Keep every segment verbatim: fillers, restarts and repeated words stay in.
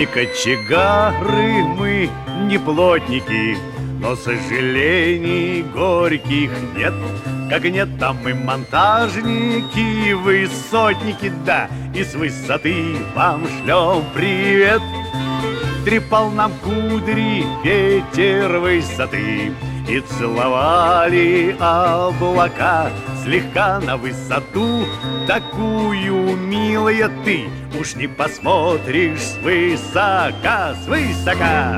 Не кочегары мы, не плотники, но сожалений горьких нет. Как нет, там мы монтажники, высотники, да, и с высоты вам шлем привет. Трепал нам кудри ветер высоты, и целовали облака слегка на высоту. Такую, милая, ты уж не посмотришь свысока, свысока.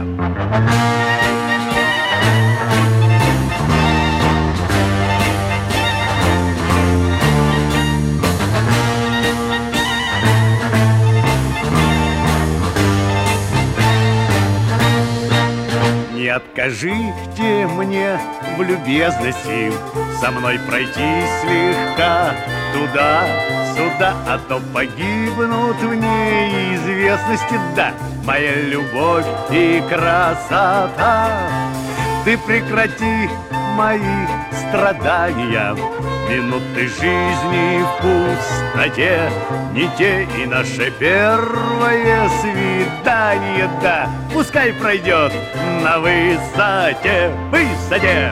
Не откажите мне в любезности со мной пройти слегка туда-сюда, а то погибнут в неизвестности, да, моя любовь и красота. Ты прекрати мои страдания, минуты жизни в пустоте, не те и наше первое свидание, да, пускай пройдет на высоте, высоте.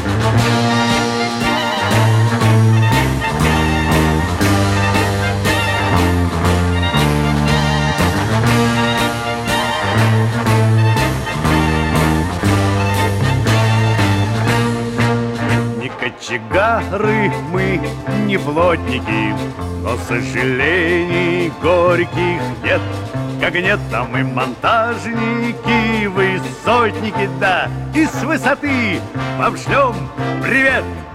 Кочегары мы, не плотники, но сожалений горьких нет. Как нет, там мы монтажники, высотники, да, и с высоты вам шлем привет.